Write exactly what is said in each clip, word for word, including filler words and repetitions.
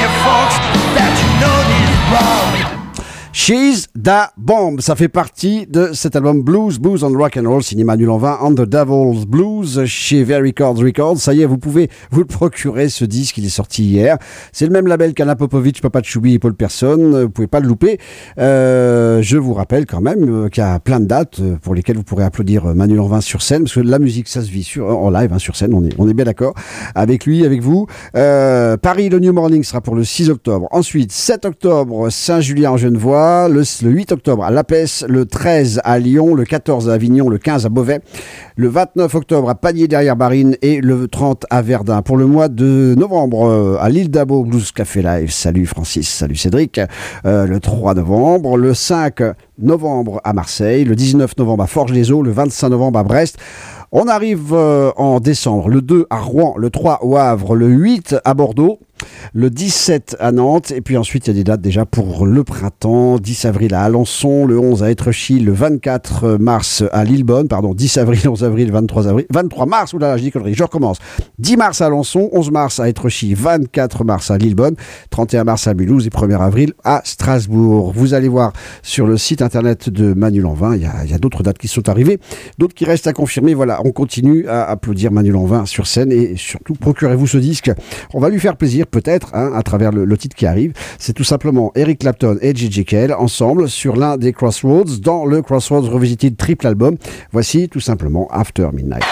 folks that you know is wrong. She's Da Bomb, ça fait partie de cet album Blues, Blues and Rock and Roll, signé Manu Lanvin, On the Devil's Blues, chez Very Chords Records. Ça y est, vous pouvez vous le procurer, ce disque, il est sorti hier. C'est le même label qu'Alain Popovic, Papa Choubi et Paul Persson, vous pouvez pas le louper. Euh, je vous rappelle quand même qu'il y a plein de dates pour lesquelles vous pourrez applaudir Manu Lanvin sur scène, parce que la musique, ça se vit sur, en live, hein, sur scène, on est, on est bien d'accord avec lui, avec vous. Euh, Paris, le New Morning sera pour le six octobre. Ensuite, sept octobre, Saint-Julien en Genevois, le, le huit octobre à Lapès, le treize à Lyon, le quatorze à Avignon, le quinze à Beauvais, le vingt-neuf octobre à Panier derrière Barine et le trente à Verdun. Pour le mois de novembre, à l'île d'Abo, Blues Café Live. Salut Francis, salut Cédric. Euh, le trois novembre, le cinq novembre à Marseille, le dix-neuf novembre à Forges-les-Eaux, le vingt-cinq novembre à Brest. On arrive euh, en décembre, le deux à Rouen, le trois au Havre, le huit à Bordeaux, le dix-sept à Nantes, et puis ensuite il y a des dates déjà pour le printemps, dix avril à Alençon, le onze à Étrechy, le vingt-quatre mars à Lillebonne, pardon, dix avril, onze avril, vingt-trois avril, vingt-trois mars, oulala, je dis connerie, je recommence, dix mars à Alençon, onze mars à Étrechy, vingt-quatre mars à Lillebonne, trente et un mars à Mulhouse et premier avril à Strasbourg. Vous allez voir sur le site internet de Manu Lanvin, il y a, il y a d'autres dates qui sont arrivées, d'autres qui restent à confirmer, voilà. On continue à applaudir Manu Lanvin sur scène et surtout procurez-vous ce disque. On va lui faire plaisir peut-être hein, à travers le, le titre qui arrive. C'est tout simplement Eric Clapton et J J Cale ensemble sur l'un des Crossroads dans le Crossroads Revisited triple album. Voici tout simplement After Midnight.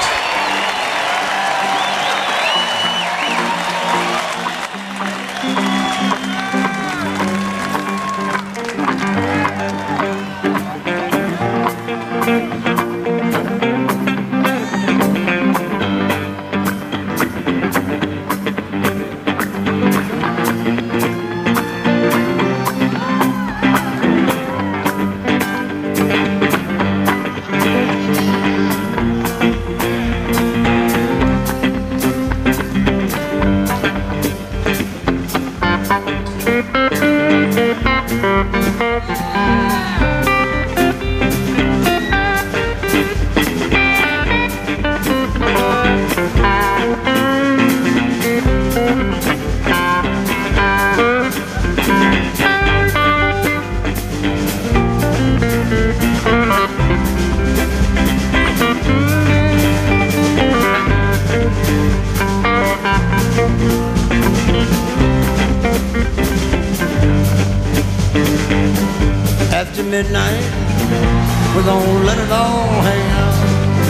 Midnight, we're gonna let it all hang out.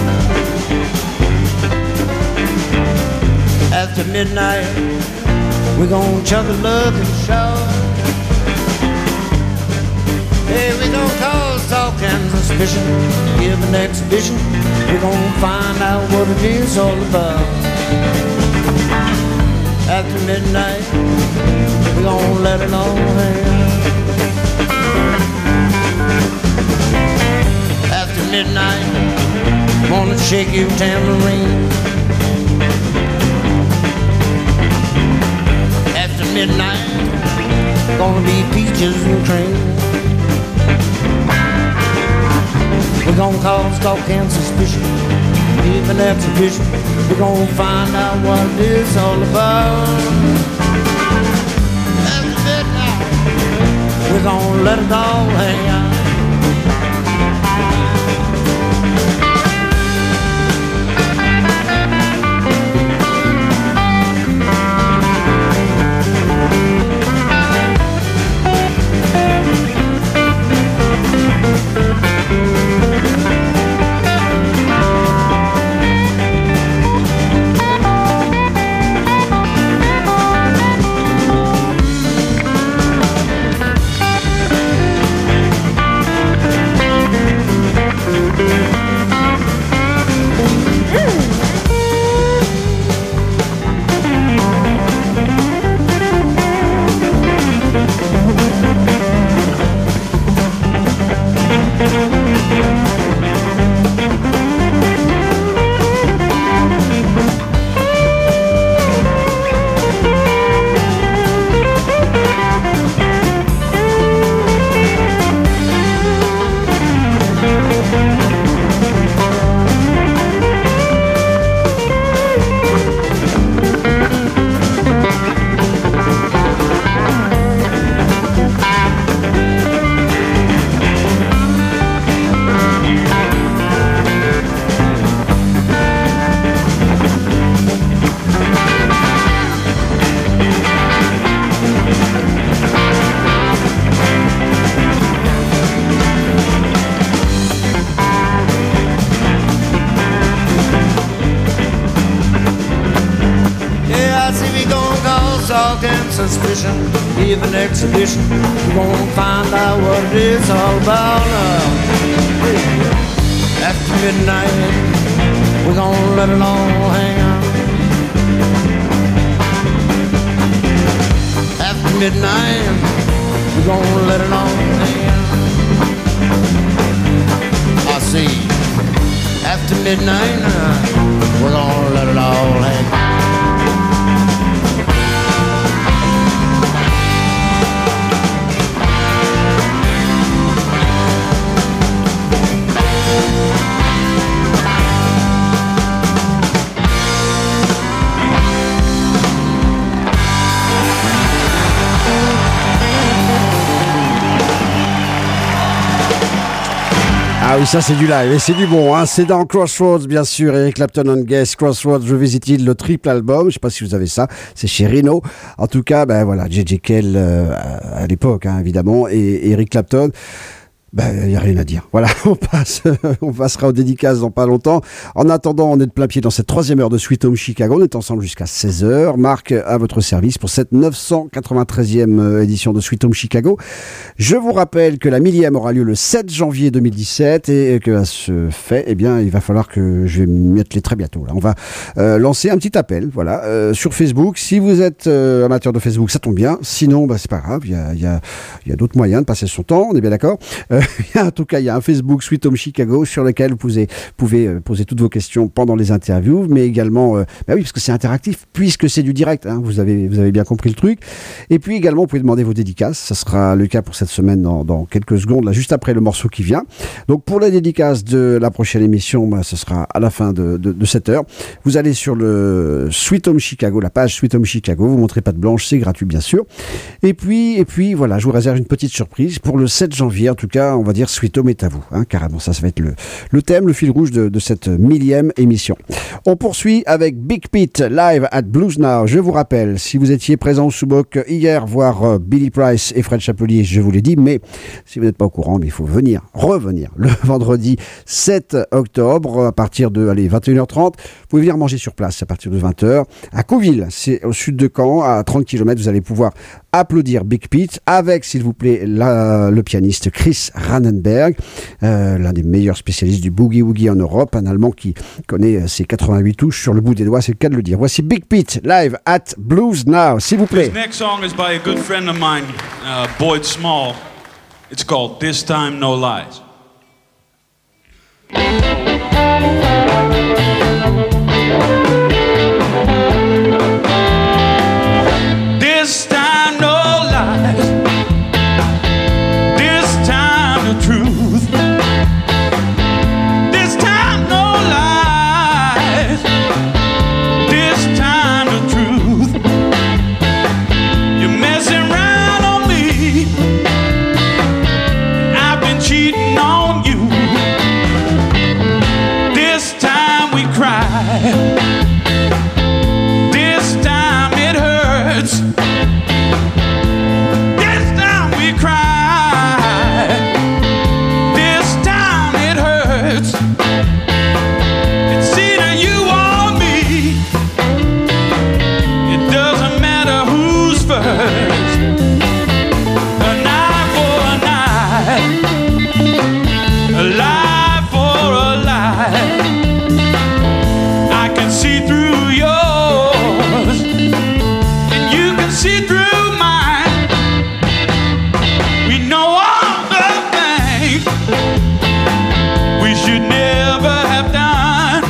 After midnight, we're gonna chug a lug and shout. Hey, we're gonna cause talk and suspicion, give an exhibition. We're gonna find out what it is all about. After midnight, we're gonna let it all hang out. After midnight, wanna shake your tambourine. After midnight, gonna be peaches and cream. We're gonna cause talk and suspicion, give an exhibition. We're gonna find out what it is all about. After midnight, we're gonna let it all hang out. suspicion, leave an exhibition. We're gonna find out what it is all about. Uh, after midnight, we're gonna let it all hang out. After midnight, we're gonna let it all hang out. I see. After midnight, uh, we're gonna let it all hang out. Ah oui, ça c'est du live et c'est du bon, hein. C'est dans Crossroads, bien sûr, Eric Clapton on guest, Crossroads Revisited, le triple album. Je sais pas si vous avez ça, c'est chez Rhino. En tout cas, ben voilà, J J. Cale euh, à l'époque, hein, évidemment, et Eric Clapton. Ben, il n'y a rien à dire. Voilà, on passe, on passera aux dédicaces dans pas longtemps. En attendant, on est de plein pied dans cette troisième heure de Sweet Home Chicago. On est ensemble jusqu'à seize heures. Marc, à votre service pour cette neuf cent quatre-vingt-treizième édition de Sweet Home Chicago. Je vous rappelle que la millième aura lieu le sept janvier deux mille dix-sept et que à ce fait, eh bien, il va falloir que je vais m'y atteler très bientôt. Là, on va euh, lancer un petit appel, voilà, euh, sur Facebook. Si vous êtes euh, amateur de Facebook, ça tombe bien. Sinon, bah, c'est pas grave. Il y a, il y a, il y a d'autres moyens de passer son temps. On est bien d'accord. Euh, en tout cas, il y a un Facebook Sweet Home Chicago sur lequel vous pouvez, pouvez euh, poser toutes vos questions pendant les interviews, mais également, euh, bah oui, parce que c'est interactif, puisque c'est du direct, hein, vous avez, vous avez bien compris le truc. Et puis également, vous pouvez demander vos dédicaces. Ça sera le cas pour cette semaine dans, dans quelques secondes, là, juste après le morceau qui vient. Donc, pour la dédicace de la prochaine émission, bah, ce sera à la fin de, de, de cette heure. Vous allez sur le Sweet Home Chicago, la page Sweet Home Chicago. Vous montrez patte blanche, c'est gratuit, bien sûr. Et puis, et puis, voilà, je vous réserve une petite surprise pour le sept janvier. En tout cas, on va dire Sweet Home est à vous, hein, carrément. Ça, ça va être le, le thème, le fil rouge de, de cette millième émission. On poursuit avec Big Pete live at Blues Now. Je vous rappelle, si vous étiez présent au Sous-Boc hier, voir euh, Billy Price et Fred Chapelier, je vous l'ai dit, mais si vous n'êtes pas au courant, mais il faut venir, revenir le vendredi sept octobre à partir de allez, vingt et une heures trente. Vous pouvez venir manger sur place à partir de vingt heures. À Cauville, c'est au sud de Caen, à trente kilomètres, vous allez pouvoir applaudir Big Pete avec, s'il vous plaît, la, le pianiste Chris Rannenberg, euh, l'un des meilleurs spécialistes du boogie-woogie en Europe, un Allemand qui connaît ses quatre-vingt-huit touches sur le bout des doigts, c'est le cas de le dire. Voici Big Pete live at Blues Now, s'il vous plaît. This next song is by a good friend of mine, uh, Boyd Small. It's called This Time No Lies. This time no lies. This time the truth. This time no lies. This time the truth. You're messing around on me. I've been cheating on you. This time we cry. This time it hurts. This time we cry. This time it hurts. It's either you or me. It doesn't matter who's first. An eye for an eye. A lie for a lie. I can see through yours, and you can see through mine. We know all the things we should never have done.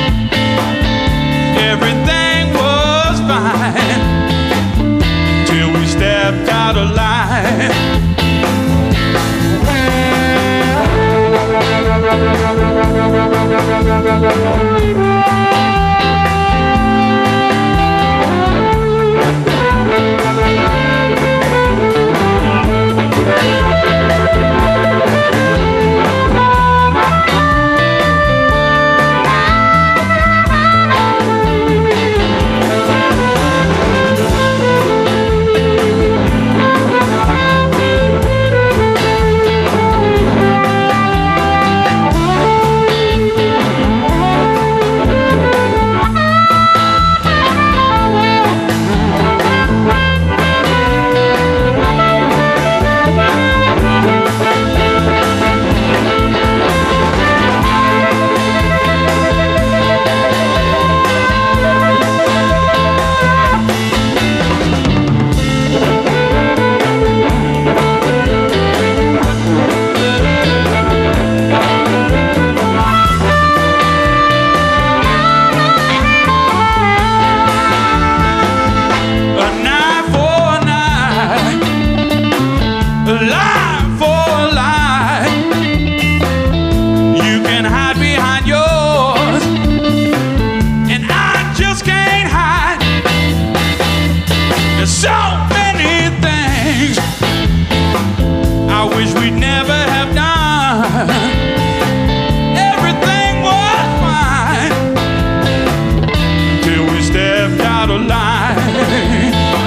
Everything was fine till we stepped out of line. things I wish we'd never have done. Everything was fine till we stepped out of line.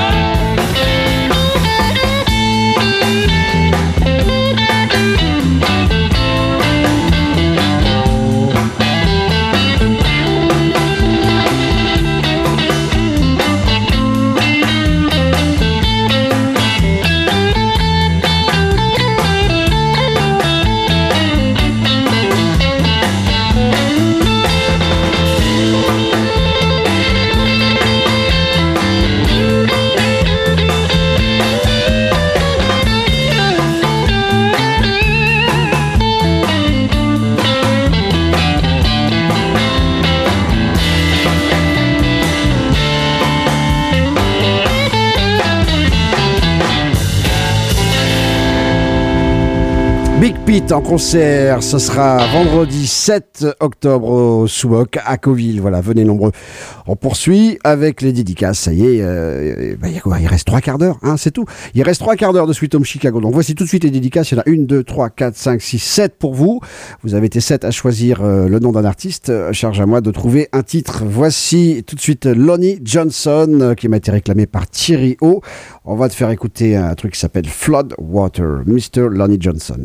Big Pete en concert, ce sera vendredi sept octobre au Souboc à Cauville. Voilà, venez nombreux. On poursuit avec les dédicaces. Ça y est, euh, bah, il, y a quoi, il reste trois quarts d'heure, hein, c'est tout. Il reste trois quarts d'heure de Sweet Home Chicago. Donc voici tout de suite les dédicaces. Il y en a une, deux, trois, quatre, cinq, six, sept pour vous. Vous avez été sept à choisir euh, le nom d'un artiste. Euh, charge à moi de trouver un titre. Voici tout de suite Lonnie Johnson euh, qui m'a été réclamé par Thierry O. On va te faire écouter un truc qui s'appelle Flood Water, mister Lonnie Johnson.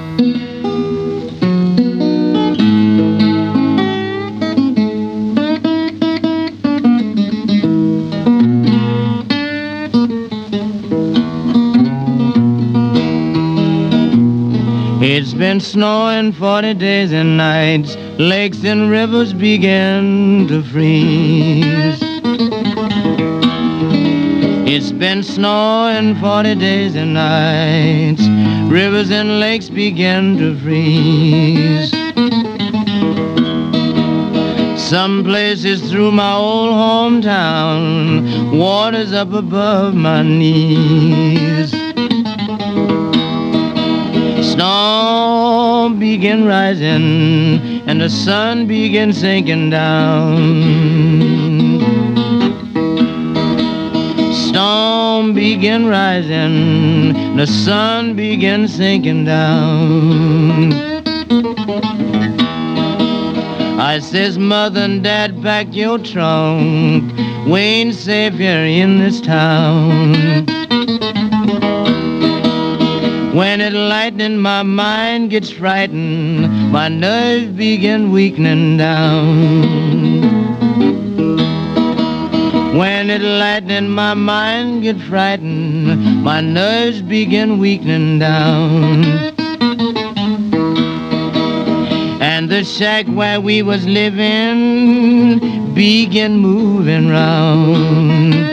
It's been snowing forty days and nights. Lakes and rivers begin to freeze. It's been snowing forty days and nights. Rivers and lakes begin to freeze. Some places through my old hometown, water's up above my knees. Snow begin rising and the sun begin sinking down. Storm begin rising, the sun begin sinking down. I says, Mother and Dad, pack your trunk. We ain't safe here in this town. When it lightning, my mind gets frightened. My nerves begin weakening down. When it lightning, my mind get frightened. My nerves begin weakening down. And the shack where we was living begin moving round.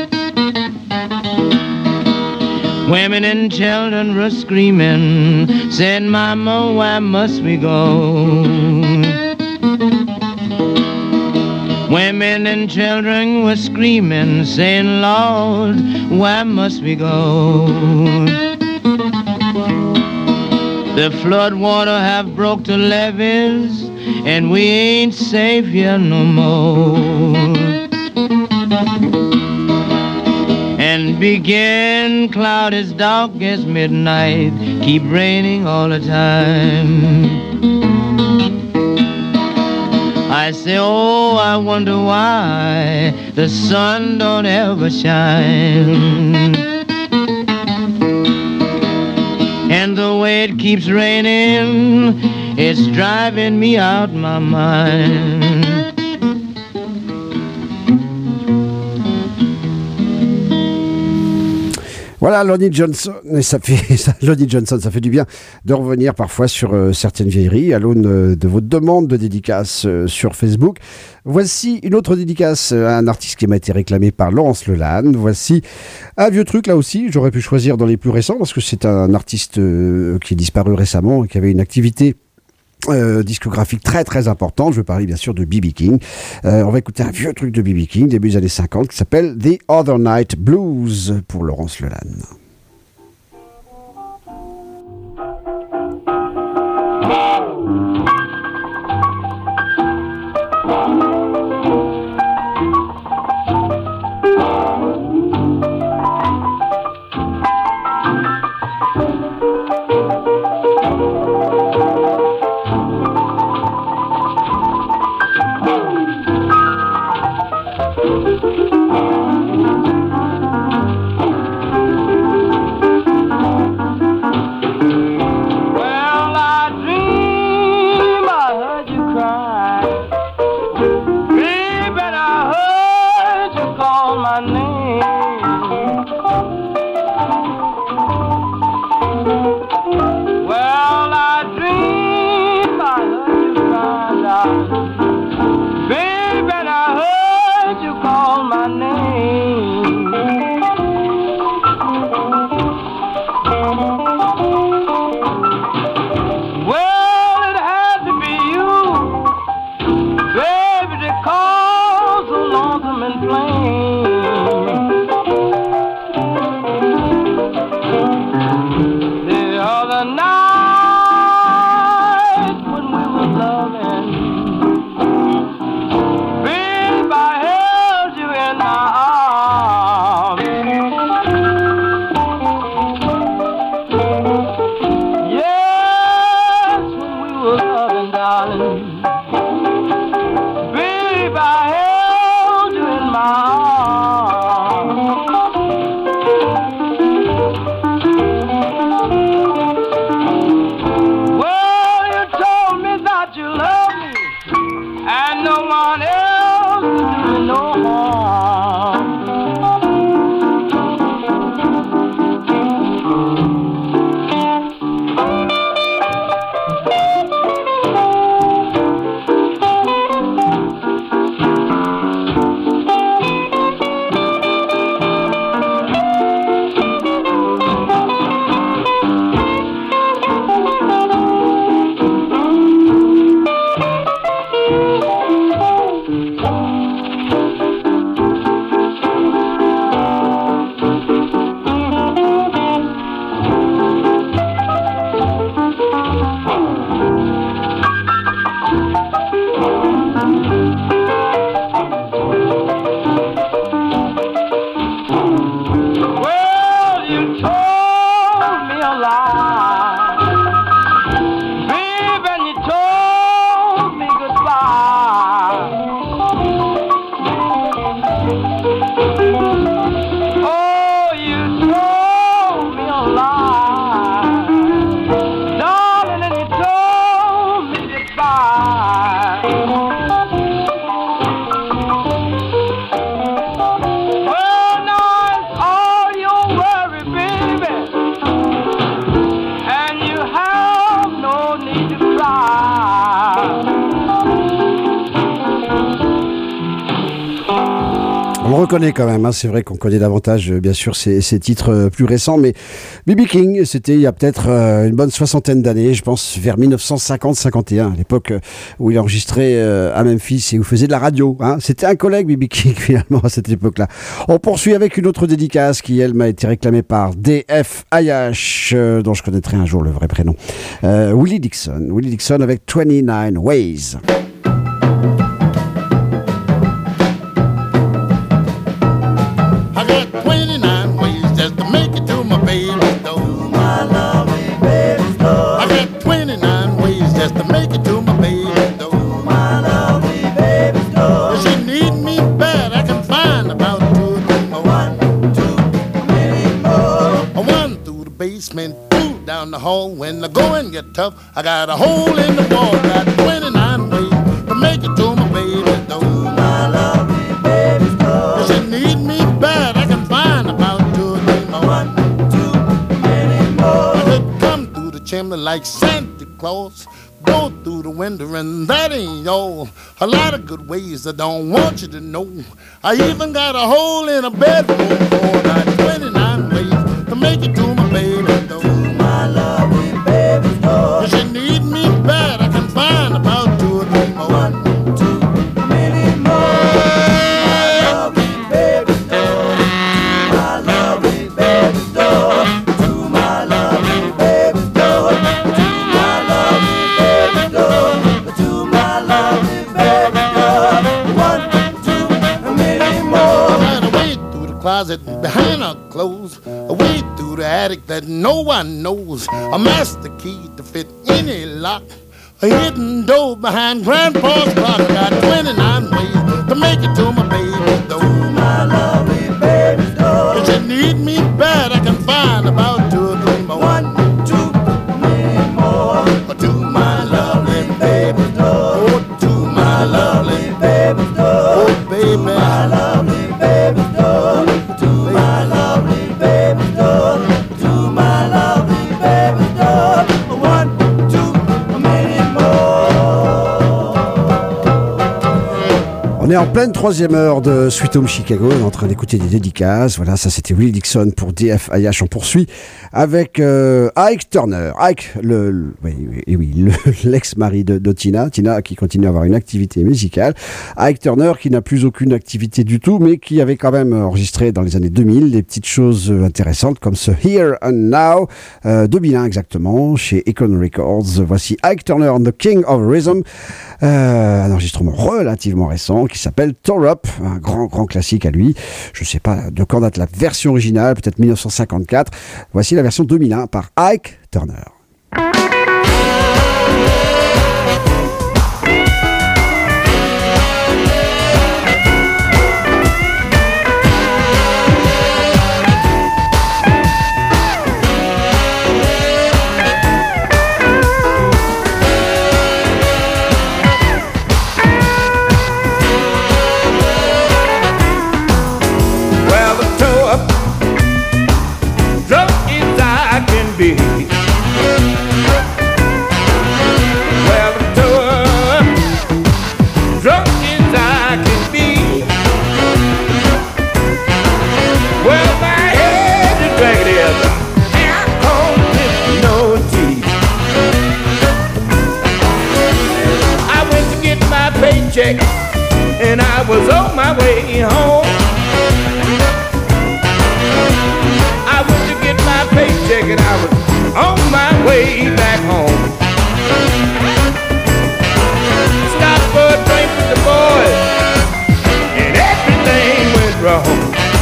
Women and children were screaming, said, Mama, where must we go? Women and children were screaming, saying, Lord, where must we go? The flood water have broke the levees, and we ain't safe here no more. And begin cloud as dark as midnight, keep raining all the time. I say, oh, I wonder why the sun don't ever shine. And the way it keeps raining, it's driving me out my mind. Voilà, Lonnie Johnson, et ça fait, ça, Lonnie Johnson, ça fait du bien de revenir parfois sur euh, certaines vieilleries à l'aune euh, de vos demandes de dédicaces euh, sur Facebook. Voici une autre dédicace à un artiste qui m'a été réclamé par Laurence Lelanne. Voici un vieux truc là aussi, j'aurais pu choisir dans les plus récents parce que c'est un artiste euh, qui est disparu récemment et qui avait une activité Euh, discographique très très importante. Je veux parler bien sûr de B B King. Euh, on va écouter un vieux truc de B B King, début des années cinquante, qui s'appelle The Other Night Blues pour Laurence Lelanne. reconnaît quand même, hein. C'est vrai qu'on connaît davantage, bien sûr, ces, ces titres plus récents, mais B B King, c'était il y a peut-être une bonne soixantaine d'années, je pense vers mille neuf cent cinquante cinquante et un, à l'époque où il enregistrait à Memphis et où il faisait de la radio, hein. C'était un collègue, B B King, finalement, à cette époque-là. On poursuit avec une autre dédicace qui, elle, m'a été réclamée par D F Ayash, euh, dont je connaîtrai un jour le vrai prénom. Euh, Willie Dixon. Willie Dixon avec twenty-nine Ways. Down the hall when the going get tough. I got a hole in the wall, got twenty-nine ways to make it to my baby's door. My lovely baby's door. If she need me bad, I can find about two or three more. One, two, many more. I could come through the chimney like Santa Claus, go through the window and that ain't all. A lot of good ways I don't want you to know. I even got a hole in a bedroom door, got twenty-nine ways to make it to my baby's door. If you need me bad, I can find about two or three more. One, two, many more. My lovely baby's door. My lovely baby's door. To my lovely baby's door. To my lovely baby's door. To my lovely baby's door. One, two, many more. I gotta wade through the closet behind her clothes. I wade through the attic that no one knows. A master key to fit any lock. A hidden door behind Grandpa's clock. I got twenty-nine ways to make it to my baby's door. To my lovely baby's door. If you need me bad, I can find about two or three more. One, two, three more. To my lovely baby's door. Oh, to my lovely baby's door. Oh, baby. My lovely baby's door. To my lovely baby's door. To my lovely baby's door. One, two, many more. On est en pleine troisième heure de Sweet Home Chicago, on est en train d'écouter des dédicaces. Voilà, ça c'était Willie Dixon pour D F I H. On poursuit avec euh, Ike Turner. Ike, le, le, oui, oui, oui, le, l'ex-mari de, de Tina. Tina qui continue à avoir une activité musicale. Ike Turner qui n'a plus aucune activité du tout, mais qui avait quand même enregistré dans les années deux mille des petites choses intéressantes comme ce Here and Now, euh, deux mille un exactement, chez Icon Records. Voici Ike Turner and the King of Rhythm, euh, un enregistrement relativement récent qui s'appelle Tore Up, un grand grand classique à lui. Je sais pas de quand date la version originale, peut-être mille neuf cent cinquante-quatre. Voici la version deux mille un par Ike Turner. Be. Well, I'm tore drunk as I can be. Well, my head is ragged as a alcohol with no teeth. I went to get my paycheck and I was on my way home. I went to get my paycheck and I was on my way back home. Stopped for a drink with the boys and everything went wrong.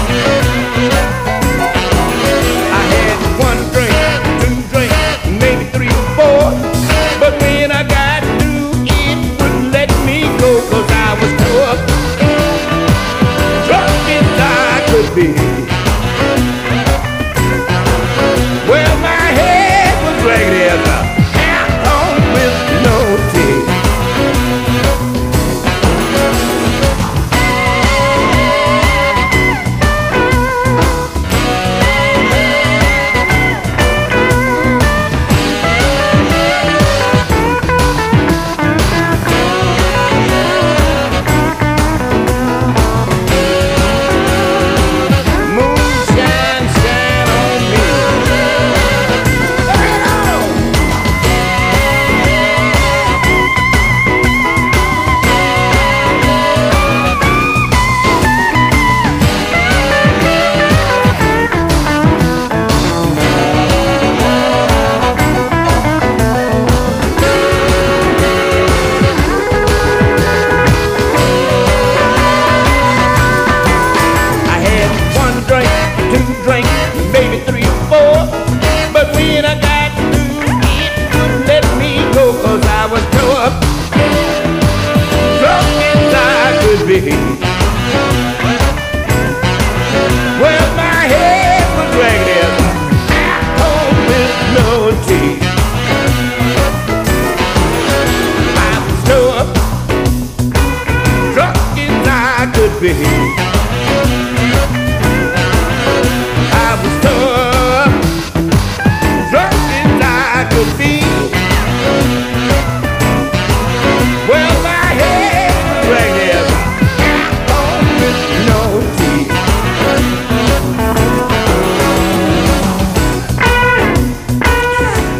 I had one drink, two drinks, maybe three or four, but when I got through it wouldn't let me go, 'cause I was drunk, drunk as I could be. Well, my head was ragged as a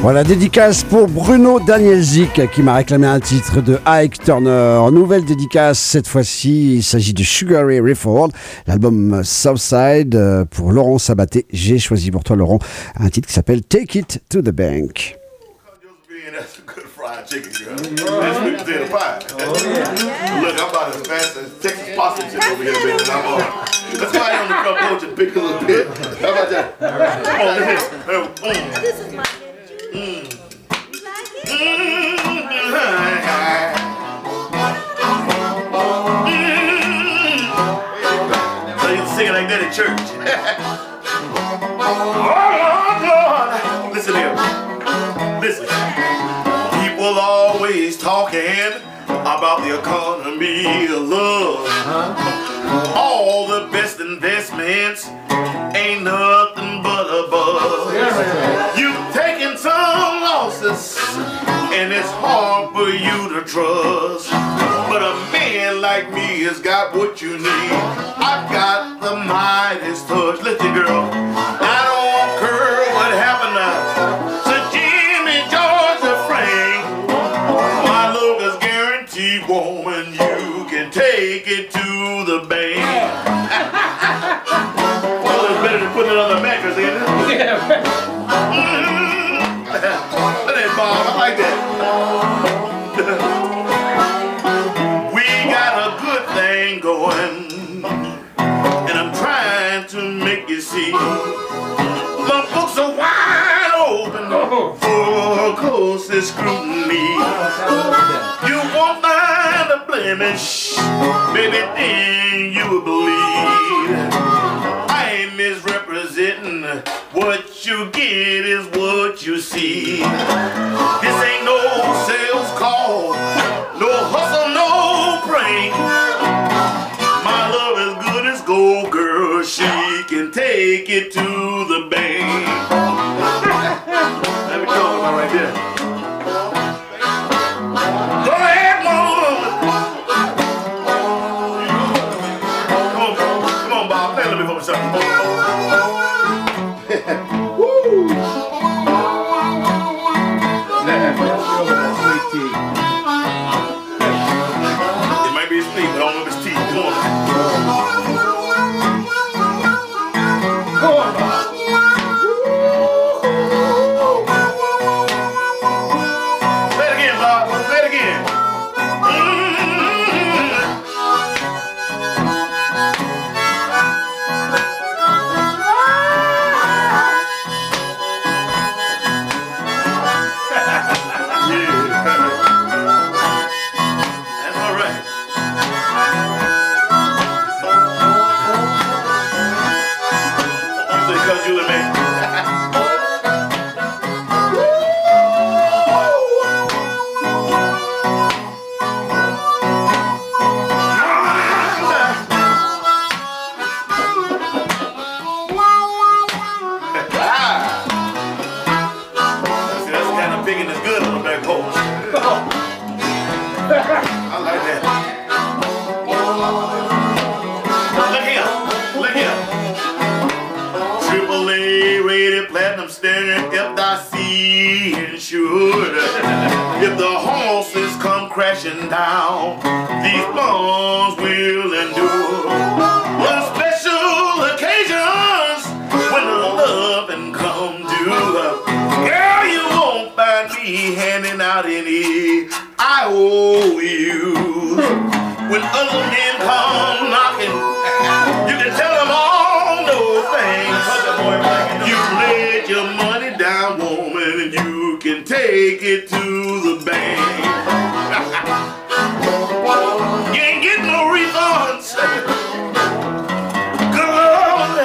Voilà, dédicace pour Bruno Danielzik qui m'a réclamé un titre de Ike Turner. Nouvelle dédicace, cette fois-ci, il s'agit de Sugar Ray Rayford, l'album Southside pour Laurent Sabaté. J'ai choisi pour toi, Laurent, un titre qui s'appelle Take It to the Bank. That's a good fried chicken, girl. That's sweet potato pie. Look, I'm about as fast as Texas possum chicken over here, baby. I'm on. That's why I on the front porch and pick a little bit. How about that? Come on, listen. Mm. This is my favorite. Mm. You like Mm. So you can sing it like that at church. Oh, Lord. Listen here. Listen. People always talking about the economy of love. Uh-huh. All the best investments ain't nothing but a buzz. Yeah. You've taken some losses, and it's hard for you to trust. But a man like me has got what you need. I've got the Midas touch. Listen, girl, I don't care what happened now. So Jimmy, George, or Frank, my love is guaranteed, woman. You can take it to the bank. Well, it's better than putting it on the mattress, ain't it? Yeah. Mm-hmm. Look at that, Bob. I like that. We got a good thing going, and I'm trying to make you see. My books are wide open for closest scrutiny. You won't find a blemish, baby, then you will believe. I ain't misrepresenting. What you get is what you see. This ain't no sales call, no hustle, no prank. My love is good as gold, girl. She can take it to the bank. Let me talk about right there. Go ahead, woman. Come on, come on, Bob. Play a little bit for me, something. Woo! It might be his teeth, but I don't know if it's teeth. Come on. Come on, Bob. Play it again, Bob. Play it again. If the horses come crashing down, these bones will endure. On special occasions, when the loving come due, girl, you won't find me handing out any I owe you. When other men come knocking, you can tell them all those things. You laid your money down, woman, and you can take it to the bank. You ain't getting no refunds. Good Lord.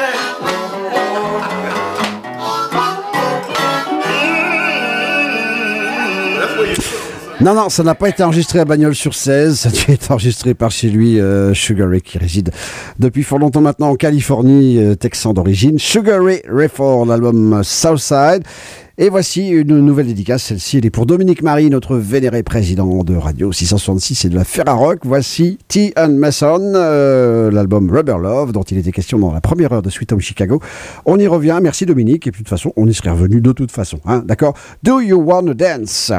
Mm-hmm. That's what you Non, non, ça n'a pas été enregistré à Bagnols-sur seize, ça a dû être enregistré par chez lui, euh, Sugar Ray, qui réside depuis fort longtemps maintenant en Californie, euh, texan d'origine. Sugar Ray Rayford, l'album Southside. Et voici une nouvelle dédicace. Celle-ci, elle est pour Dominique Marie, notre vénéré président de Radio six cent soixante-six et de la Ferrarock. Voici T. and Mason, euh, l'album Rubber Love, dont il était question dans la première heure de Sweet Home Chicago. On y revient. Merci Dominique. Et puis de toute façon, on y serait revenu de toute façon. Hein, d'accord? Do You Wanna Dance?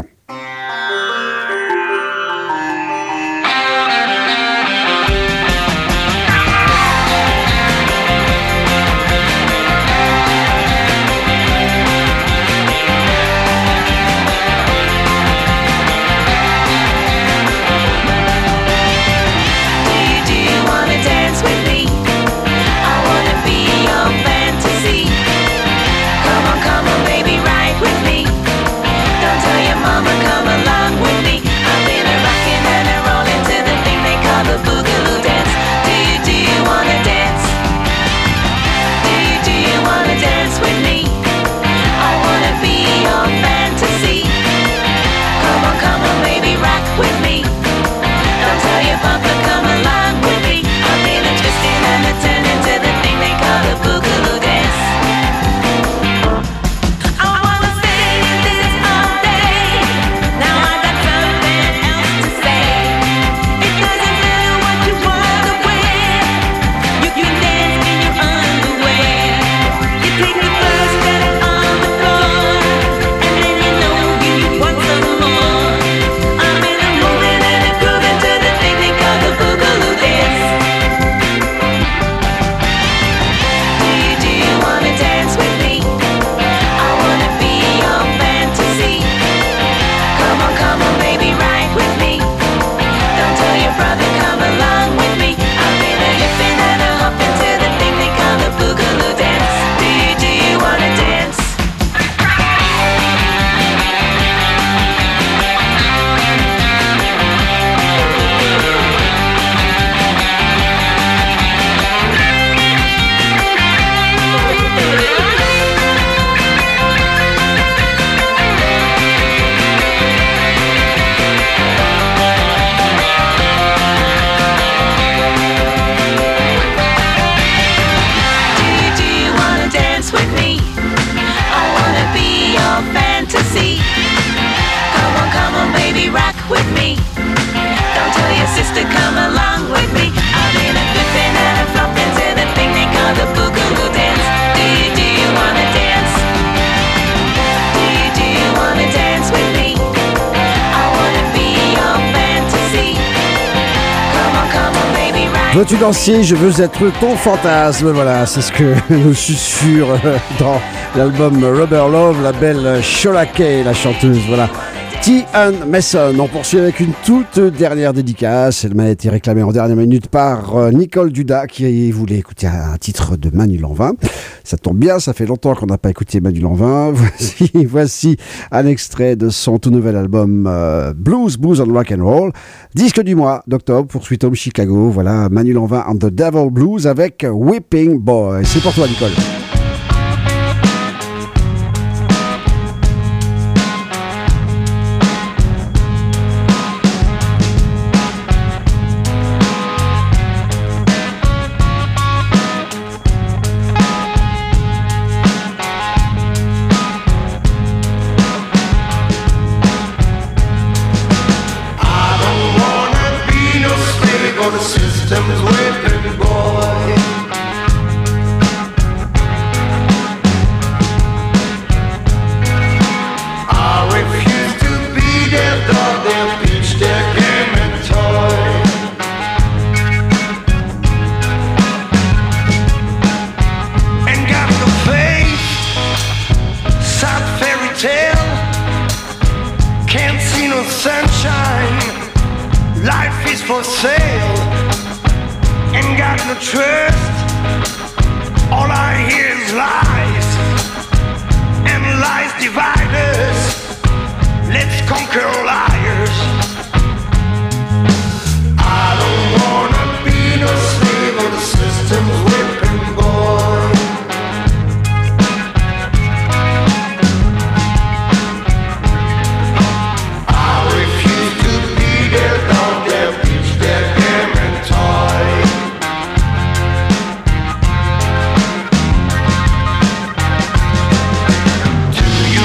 Veux-tu danser? Je veux être ton fantasme. Voilà, c'est ce que nous susurre dans l'album Rubber Love, la belle Shola Kay, la chanteuse. Voilà. T. and Mason. On poursuit avec une toute dernière dédicace. Elle m'a été réclamée en dernière minute par Nicole Duda qui voulait écouter un titre de Manu Lanvin. Ça tombe bien, ça fait longtemps qu'on n'a pas écouté Manu Lanvin. Voici, voici un extrait de son tout nouvel album euh, Blues, Blues and Rock and Roll. Disque du mois d'octobre pour Sweet Home Chicago. Voilà, Manu Lanvin and the Devil Blues avec Whipping Boy. C'est pour toi, Nicole. Do you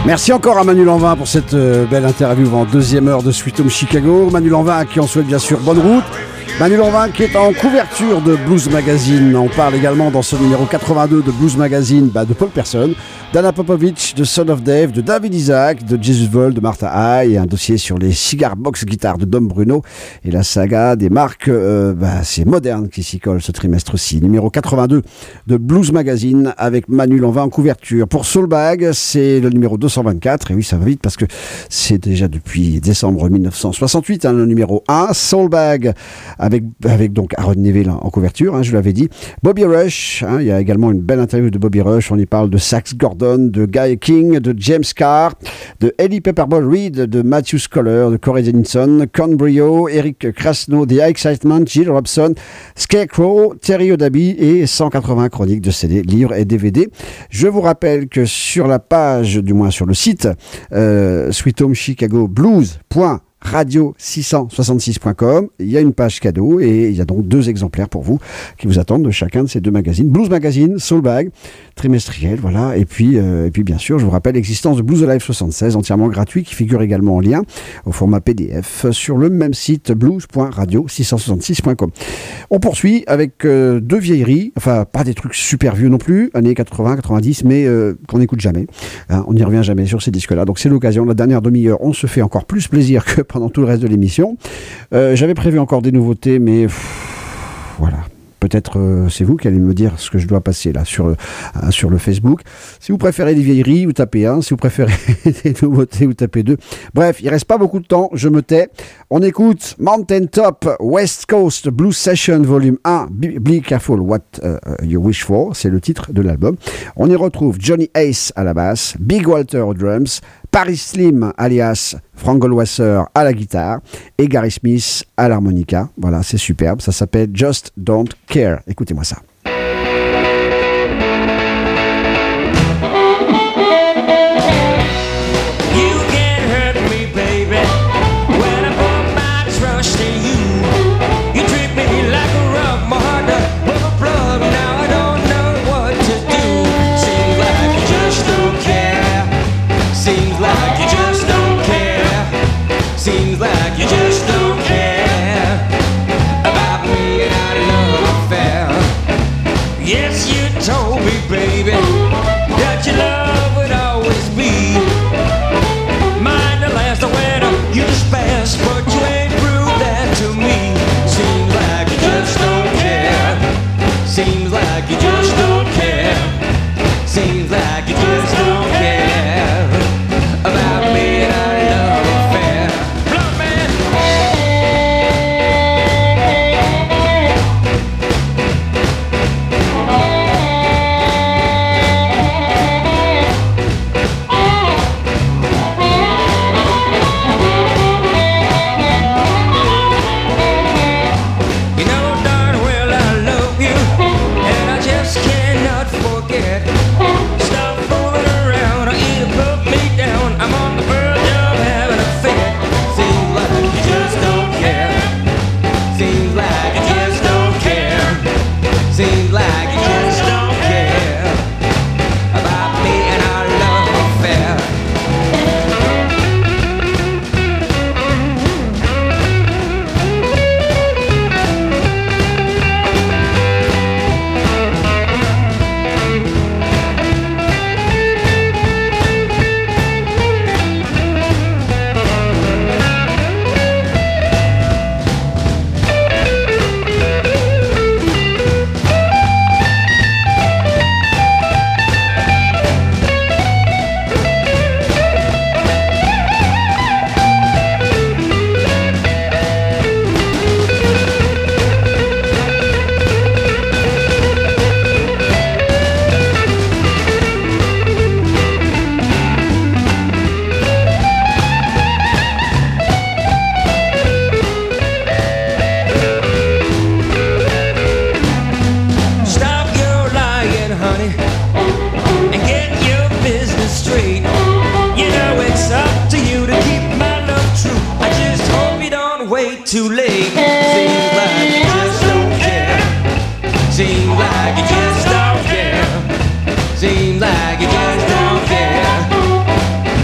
Merci encore à Manu Lanvin pour cette euh, belle interview en deuxième heure de Sweet Home Chicago. Manu Lanvin à qui on souhaite bien sûr bonne route. Manu Lanvin qui est en couverture de Blues Magazine. On parle également dans ce numéro quatre-vingt-deux de Blues Magazine bah, de Paul Person, d'Anna Popovich, de Son of Dave, de David Isaac, de Jesus Vol, de Martha High, et un dossier sur les cigar box guitares de Dom Bruno et la saga des marques, euh, bah, c'est moderne qui s'y colle ce trimestre-ci. Numéro quatre-vingt-deux de Blues Magazine avec Manu Lanvin en couverture. Pour Soulbag, c'est le numéro deux cent vingt-quatre, et oui ça va vite parce que c'est déjà depuis décembre mille neuf cent soixante-huit hein, le numéro un. Soulbag avec, avec donc Aaron Neville en couverture, hein, je l'avais dit. Bobby Rush, hein, il y a également une belle interview de Bobby Rush, on y parle de Sax Gordon, de Guy King, de James Carr, de Eddie Pepperball Reed, de Matthew Scholar, de Corey Denison, Con Brio, Eric Krasno, The Excitement, Jill Robson, Scarecrow, Terry O'Daby et cent quatre-vingts chroniques de C D, livres et D V D. Je vous rappelle que sur la page, du moins sur le site, euh, Sweet Home Chicago Blues. radio six cent soixante-six point com, il y a une page cadeau et il y a donc deux exemplaires pour vous qui vous attendent de chacun de ces deux magazines. Blues Magazine, Soulbag, trimestriel, voilà. Et puis, euh, et puis bien sûr, je vous rappelle l'existence de Blues Alive soixante-seize, entièrement gratuit, qui figure également en lien au format P D F sur le même site blues radio six cent soixante-six point com. On poursuit avec euh, deux vieilleries, enfin pas des trucs super vieux non plus, années quatre-vingts, quatre-vingt-dix, mais euh, qu'on n'écoute jamais. Hein, on n'y revient jamais sur ces disques-là. Donc c'est l'occasion, la dernière demi-heure, on se fait encore plus plaisir que pendant tout le reste de l'émission. Euh, j'avais prévu encore des nouveautés, mais pff, voilà. Peut-être euh, c'est vous qui allez me dire ce que je dois passer là sur, euh, sur le Facebook. Si vous préférez des vieilleries, vous tapez un. Si vous préférez des nouveautés, vous tapez deux. Bref, il reste pas beaucoup de temps, je me tais. On écoute Mountain Top West Coast Blues Session Volume un. Be, be careful what uh, you wish for, c'est le titre de l'album. On y retrouve Johnny Ace à la basse, Big Walter aux drums, Paris Slim alias Frank Goldwasser à la guitare et Gary Smith à l'harmonica. Voilà, c'est superbe. Ça s'appelle Just Don't Care. Écoutez-moi ça. Seems like you just don't care about me and our love affair. Yes, you told me, baby, that your love would always be mine to last the winter. You just passed, but you ain't proved that to me. Seems like you just don't care. Seems like you just don't care. Seems like you just don't care about me and our love affair. Too late. Seems like you just don't care. Seems like you just don't care. Seems like you just don't care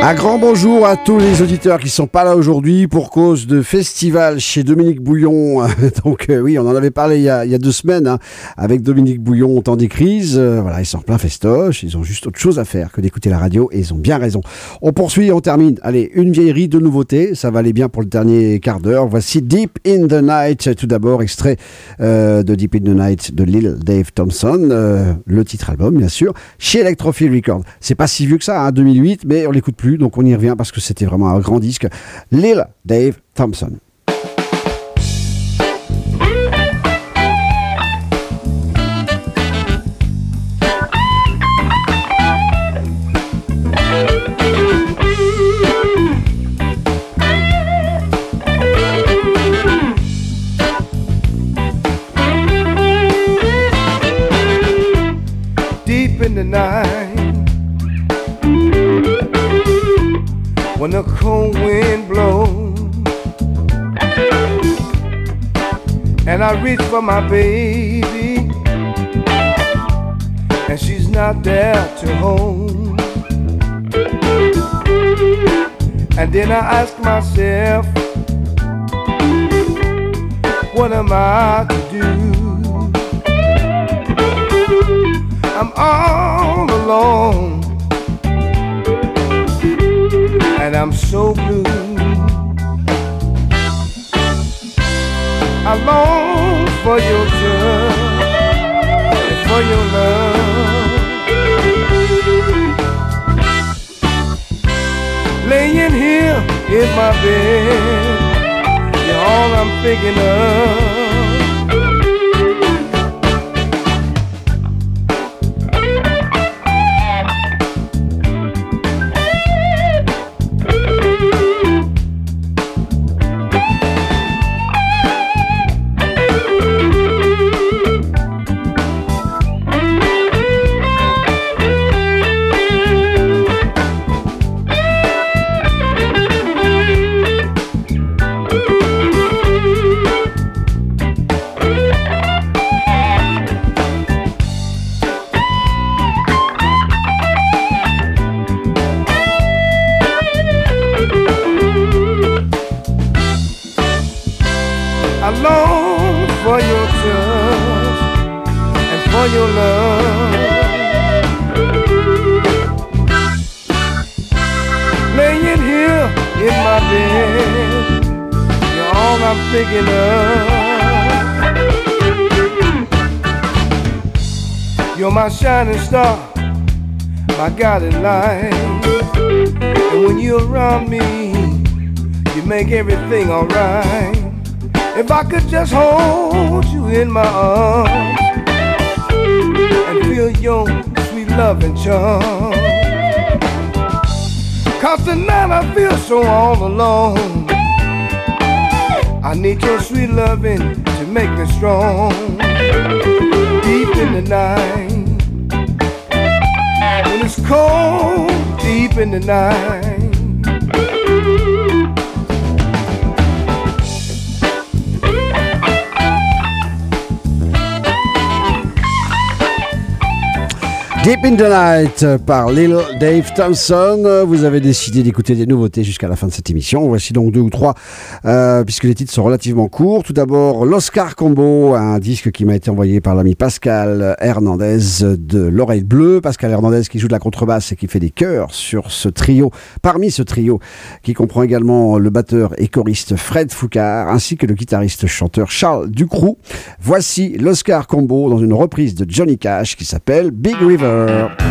Un grand bonjour à tous les auditeurs qui sont pas là aujourd'hui pour cause de festival chez Dominique Bouillon. Donc euh, oui, on en avait parlé il y a, il y a deux semaines hein, avec Dominique Bouillon au temps des crises. Euh, voilà, ils sont en plein festoche, ils ont juste autre chose à faire que d'écouter la radio et ils ont bien raison. On poursuit, on termine. Allez, une vieillerie, deux nouveautés, ça va aller bien pour le dernier quart d'heure. Voici Deep in the Night, tout d'abord extrait euh, de Deep in the Night de Lil Dave Thompson, euh, le titre album bien sûr, chez Electrophile Records. C'est pas si vieux que ça, hein, deux mille huit, mais on l'écoute plus. Donc on y revient parce que c'était vraiment un grand disque. Lil Dave Thompson. Deep in the night, when the cold wind blows and I reach for my baby and she's not there to hold, and then I ask myself, what am I to do? I'm all alone and I'm so blue. I long for your touch and for your love. Laying here in my bed, you're all I'm thinking of. I long for your touch and for your love. Laying here in my bed, you're all I'm thinking of. You're my shining star, my guiding light, and when you're around me, you make everything alright. If I could just hold you in my arms and feel your sweet love and charm. Cause tonight I feel so all alone. I need your sweet loving to make me strong. Deep in the night, when it's cold, deep in the night, Deep in the Night par Lil Dave Thompson. Vous avez décidé d'écouter des nouveautés jusqu'à la fin de cette émission. Voici donc deux ou trois, euh, puisque les titres sont relativement courts. Tout d'abord, l'Oscar Combo, un disque qui m'a été envoyé par l'ami Pascal Hernandez de l'Oreille Bleue. Pascal Hernandez qui joue de la contrebasse et qui fait des chœurs sur ce trio, parmi ce trio, qui comprend également le batteur et choriste Fred Foucard, ainsi que le guitariste-chanteur Charles Ducroux. Voici l'Oscar Combo dans une reprise de Johnny Cash qui s'appelle Big River. Now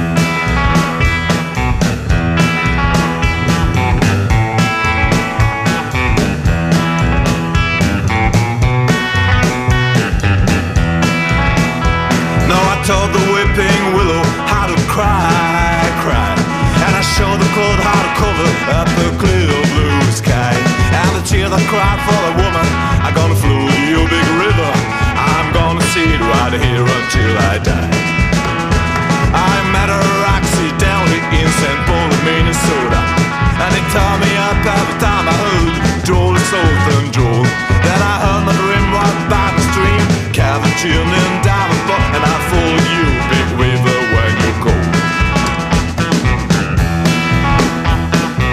I told the weeping willow how to cry, cry, and I showed the cloud how to cover up the clear blue sky. And the tears I cried for the woman, I'm gonna flow you big river. I'm gonna see it right here until I die. I met a Roxy down in Saint Paul, Minnesota, and it tore me up every time I heard Joel Southern Joel. Then I heard my dream walk by the stream, Calvin tuning Davenport, and I followed you, big river, when you go.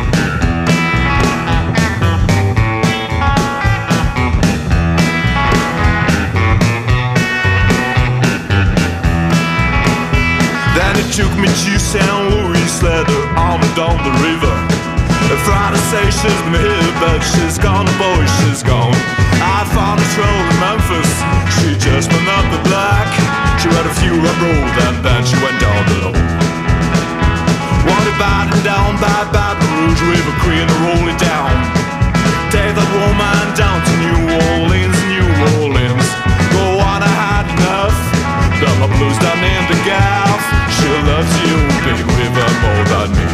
took me to Saint Louis, led her arm down the river. Friday say she's me here, but she's gone, boy, she's gone. I found a troll in Memphis, she just went up the block. She had a few up road and then she went down the low. Wanted bad and down by Baton Rouge River, Queen to roll it down. Take that woman down to New Orleans, New Orleans. Go on, I had enough. Bella Blues down in the Gulf. She loves you, Big River, more than me.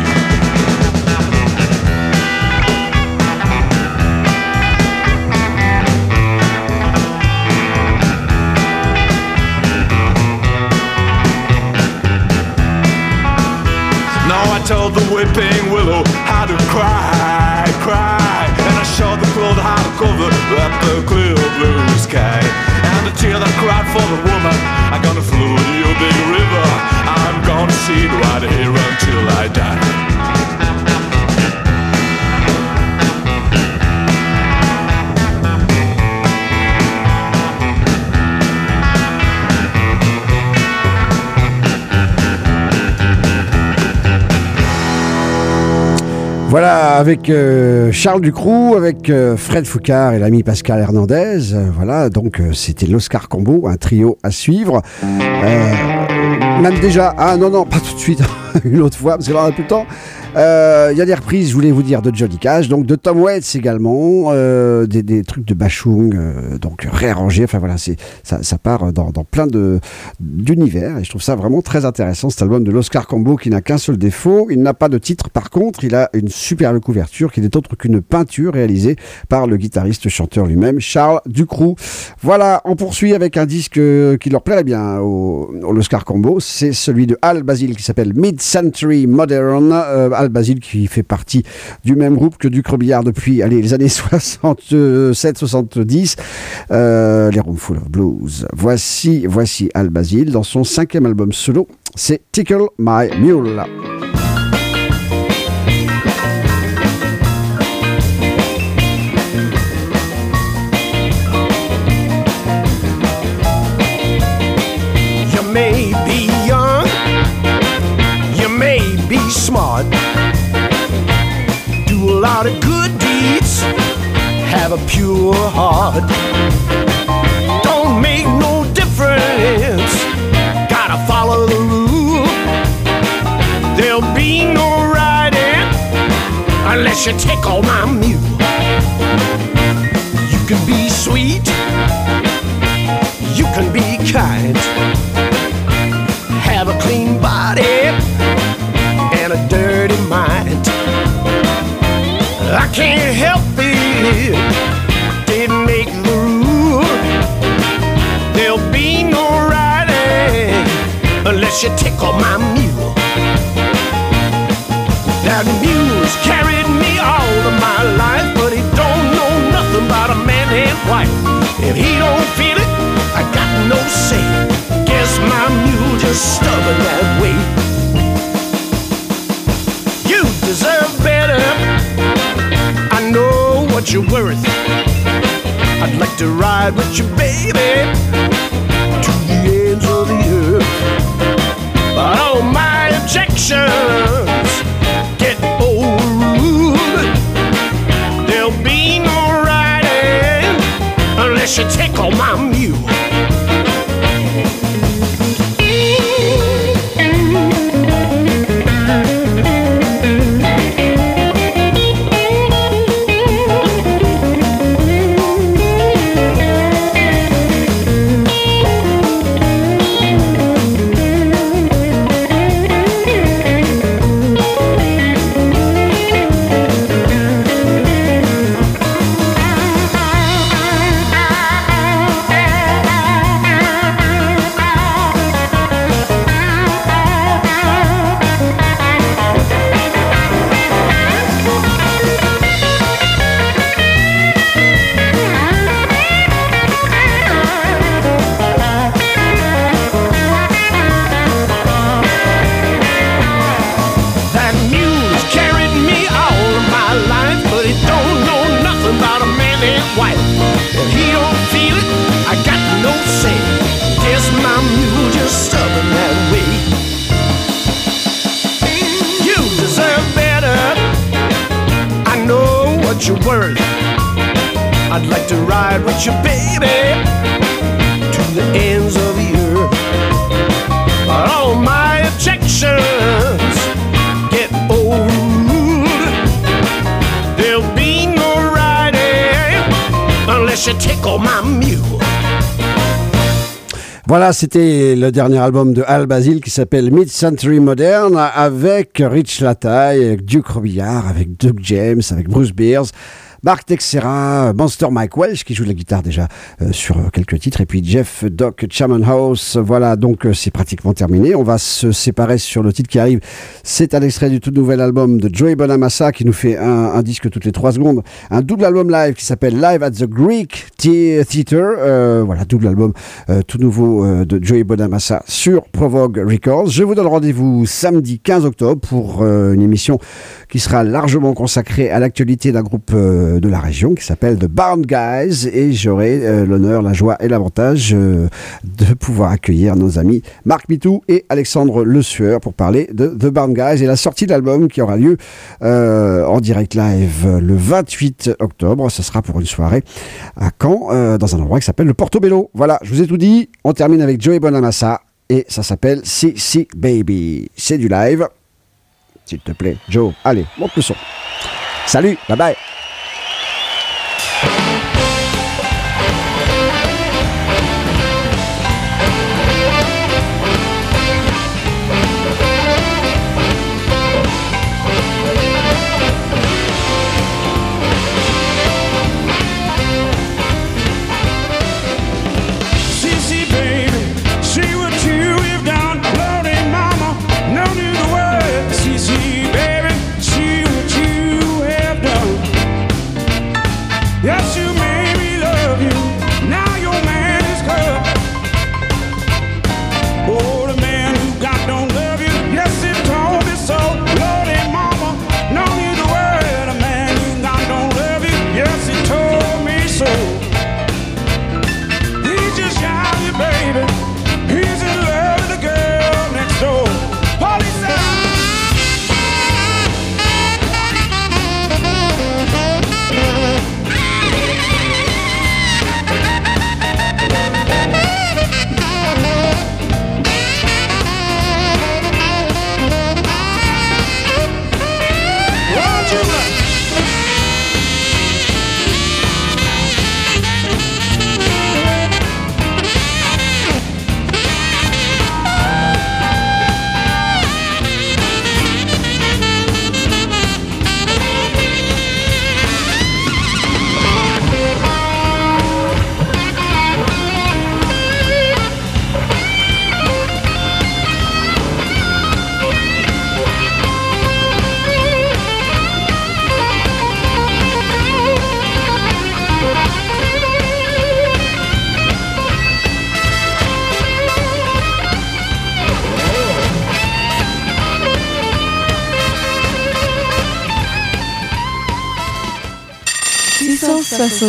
I told the weeping willow how to cry, cry. And I showed the cloud how to cover up the clear blue sky. And the tear that cried for the woman, I'm gonna float you, big river. I'm gonna see it right here until I die. Voilà, avec euh, Charles Ducrou, avec euh, Fred Foucard et l'ami Pascal Hernandez. Euh, voilà, donc euh, c'était l'Oscar Combo, un trio à suivre. Euh, même déjà, ah non, non, pas tout de suite, une autre fois, parce que là on n'a plus le temps. Il euh, y a des reprises, je voulais vous dire, de Johnny Cash, donc de Tom Waits également, euh, des, des trucs de Bachung, euh, donc réarrangés. Enfin voilà, c'est, ça, ça part dans, dans plein de, d'univers et je trouve ça vraiment très intéressant, cet album de l'Oscar Combo qui n'a qu'un seul défaut. Il n'a pas de titre, par contre, il a une superbe couverture qui n'est autre qu'une peinture réalisée par le guitariste-chanteur lui-même, Charles Ducrou. Voilà, on poursuit avec un disque qui leur plairait bien au, au l'Oscar Combo. C'est celui de Al Basile qui s'appelle Mid-Century Modern. Euh, Al Basile qui fait partie du même groupe que Duc Robillard depuis allez, les années soixante-sept soixante-dix, euh, les Room Full of Blues. Voici, voici Al Basile dans son cinquième album solo, c'est Tickle My Mule. You may be young, you may be smart, do a lot of good deeds, have a pure heart. Don't make no difference, gotta follow the rule. There'll be no riding unless you tickle my mule. You can be sweet, you can be kind, have a clean body and a dirty mind. I can't help it, didn't make the rule. There'll be no riding unless you tickle my mule. That mule's carried me all of my life, but he don't know nothing about a man and wife. If he don't feel it, I got no say. Guess my mule just stubborn that way. You deserve better, I know what you're worth. I'd like to ride with you, baby, to the ends of the earth. But all my objections get overruled. There'll be no riding unless you tickle my mule. I'd like to ride with you, baby, to the ends of the earth. But all my objections get old. There'll be no riding unless you tickle my mule. Voilà, c'était le dernier album de Al Basile qui s'appelle Mid-Century Modern avec Rich Lataille, avec Duke Robillard, avec Doug James, avec Bruce Beers, Mark Texera, Monster Mike Welch qui joue de la guitare déjà euh, sur quelques titres, et puis Jeff Doc Chamonhouse. Voilà, donc euh, c'est pratiquement terminé. On va se séparer sur le titre qui arrive. C'est un extrait du tout nouvel album de Joey Bonamassa qui nous fait un, un disque toutes les trois secondes. Un double album live qui s'appelle Live at the Greek Theater. Euh, voilà, double album euh, tout nouveau euh, de Joey Bonamassa sur Provogue Records. Je vous donne rendez-vous samedi quinze octobre pour euh, une émission qui sera largement consacrée à l'actualité d'un groupe euh, de la région qui s'appelle The Barn Guys, et j'aurai euh, l'honneur, la joie et l'avantage euh, de pouvoir accueillir nos amis Marc Mitou et Alexandre Le Sueur pour parler de The Barn Guys et la sortie de l'album qui aura lieu euh, en direct live le vingt-huit octobre. Ce sera pour une soirée à Caen euh, dans un endroit qui s'appelle le Portobello. Voilà, je vous ai tout dit. On termine avec Joey Bonamassa et ça s'appelle C C Baby. C'est du live. S'il te plaît, Joe, allez, monte le son. Salut, bye bye. six cent soixante